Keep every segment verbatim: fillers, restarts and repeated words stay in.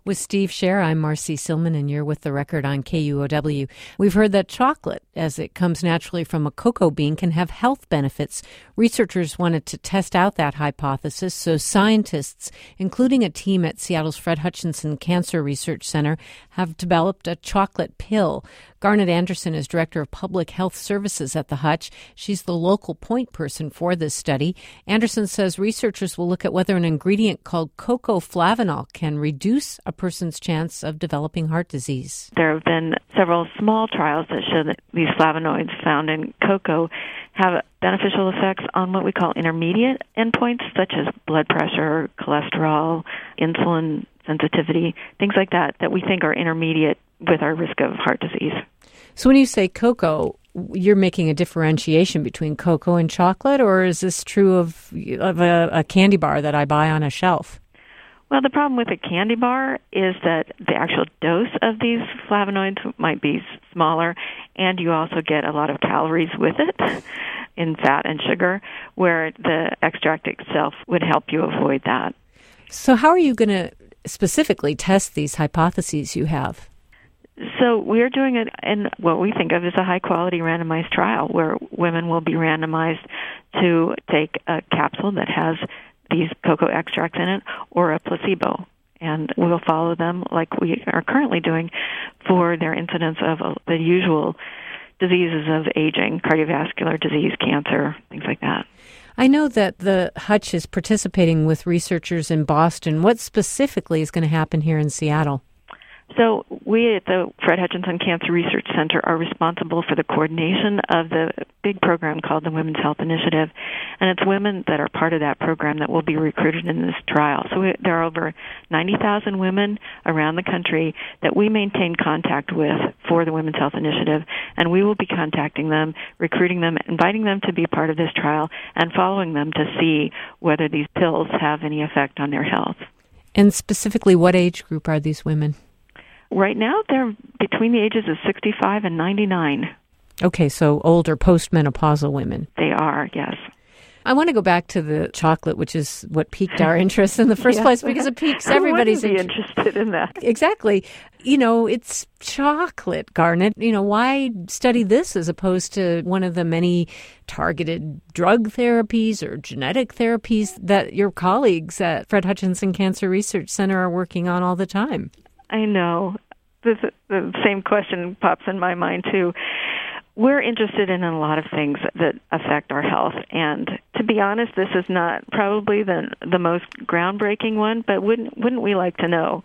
With Steve Scher, I'm Marcy Silman, and you're with The Record on K U O W. We've heard that chocolate, as it comes naturally from a cocoa bean, can have health benefits. Researchers wanted to test out that hypothesis, so scientists, including a team at Seattle's Fred Hutchinson Cancer Research Center, have developed a chocolate pill. Garnet Anderson is Director of Public Health Services at the Hutch. She's the local point person for this study. Anderson says researchers will look at whether an ingredient called cocoa flavanol can reduce a person's chance of developing heart disease. There have been several small trials that show that these flavonoids found in cocoa have beneficial effects on what we call intermediate endpoints, such as blood pressure, cholesterol, insulin sensitivity, things like that, that we think are intermediate with our risk of heart disease. So when you say cocoa, you're making a differentiation between cocoa and chocolate, or is this true of, of a, a candy bar that I buy on a shelf? Well, the problem with a candy bar is that the actual dose of these flavonoids might be smaller, and you also get a lot of calories with it in fat and sugar, where the extract itself would help you avoid that. So how are you going to specifically test these hypotheses you have? So we're doing it in what we think of as a high-quality randomized trial, where women will be randomized to take a capsule that has these cocoa extracts in it or a placebo. And we'll follow them like we are currently doing for their incidence of uh, the usual diseases of aging, cardiovascular disease, cancer, things like that. I know that the Hutch is participating with researchers in Boston. What specifically is going to happen here in Seattle? So we at the Fred Hutchinson Cancer Research Center are responsible for the coordination of the big program called the Women's Health Initiative, and it's women that are part of that program that will be recruited in this trial. So we, there are over ninety thousand women around the country that we maintain contact with for the Women's Health Initiative, and we will be contacting them, recruiting them, inviting them to be part of this trial, and following them to see whether these pills have any effect on their health. And specifically, what age group are these women? Right now, they're between the ages of sixty-five and ninety-nine. Okay, so older postmenopausal women. They are, yes. I want to go back to the chocolate, which is what piqued our interest in the first yes. place, because it piques everybody's interest. Who wouldn't be interested in that? Exactly. You know, it's chocolate, Garnet. You know, why study this as opposed to one of the many targeted drug therapies or genetic therapies that your colleagues at Fred Hutchinson Cancer Research Center are working on all the time? I know. This, the same question pops in my mind, too. We're interested in a lot of things that affect our health, and to be honest, this is not probably the the most groundbreaking one, but wouldn't wouldn't we like to know?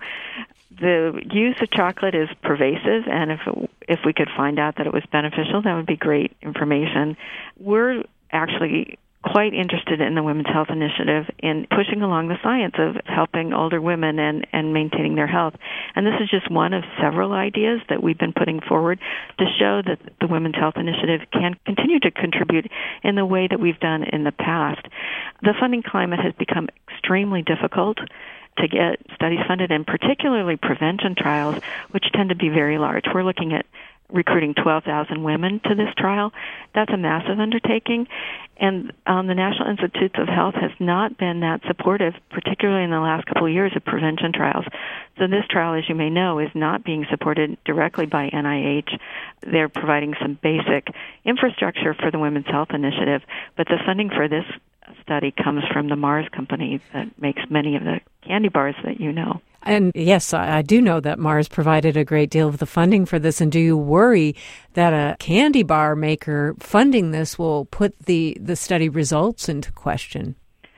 The use of chocolate is pervasive, and if it, if we could find out that it was beneficial, that would be great information. We're actually quite interested in the Women's Health Initiative in pushing along the science of helping older women and, and maintaining their health. And this is just one of several ideas that we've been putting forward to show that the Women's Health Initiative can continue to contribute in the way that we've done in the past. The funding climate has become extremely difficult to get studies funded, and particularly prevention trials, which tend to be very large. We're looking at recruiting twelve thousand women to this trial. That's a massive undertaking, and um, the National Institutes of Health has not been that supportive, particularly in the last couple of years, of prevention trials. So this trial, as you may know, is not being supported directly by N I H. They're providing some basic infrastructure for the Women's Health Initiative, but the funding for this study comes from the Mars company that makes many of the candy bars that you know. And yes, I do know that Mars provided a great deal of the funding for this. And do you worry that a candy bar maker funding this will put the, the study results into question?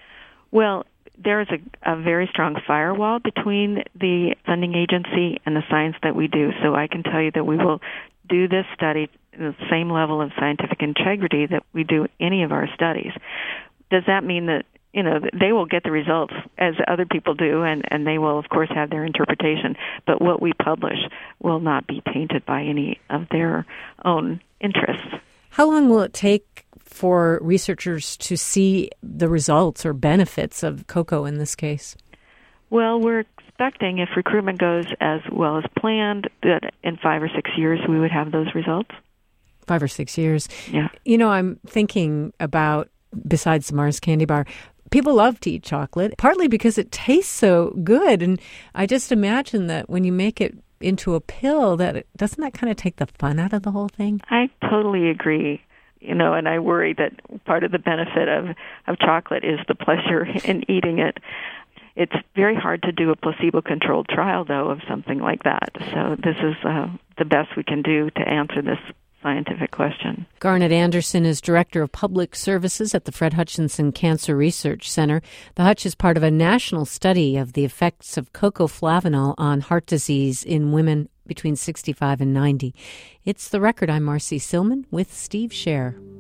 Well, there is a, a very strong firewall between the funding agency and the science that we do. So I can tell you that we will do this study at the same level of scientific integrity that we do any of our studies. Does that mean that, you know, they will get the results as other people do, and, and they will, of course, have their interpretation, but what we publish will not be tainted by any of their own interests. How long will it take for researchers to see the results or benefits of cocoa in this case? Well, we're expecting, if recruitment goes as well as planned, that in five or six years we would have those results. Five or six years. Yeah. You know, I'm thinking about, besides the Mars candy bar, People love to eat chocolate, partly because it tastes so good. And I just imagine that when you make it into a pill, that it, doesn't that kind of take the fun out of the whole thing? I totally agree. You know, and I worry that part of the benefit of, of chocolate is the pleasure in eating it. It's very hard to do a placebo-controlled trial, though, of something like that. So this is uh, the best we can do to answer this scientific question. Garnet Anderson is Director of Public Services at the Fred Hutchinson Cancer Research Center. The Hutch is part of a national study of the effects of cocoa flavanol on heart disease in women between sixty-five and ninety. It's The Record. I'm Marcy Silman with Steve Scher.